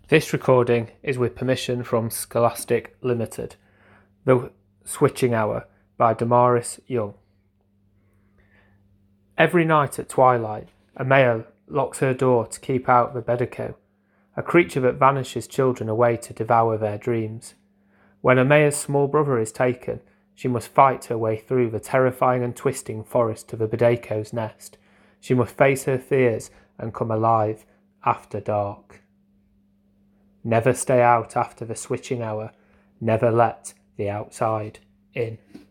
This recording is with permission from Scholastic Limited. The Switching Hour by Damaris Young. Every night at twilight, Amaya locks her door to keep out the Bedeco, a creature that vanishes children away to devour their dreams. When Amaya's small brother is taken, she must fight her way through the terrifying and twisting forest to the Bedeco's nest. She must face her fears and come alive after dark. Never stay out after the switching hour. Never let the outside in.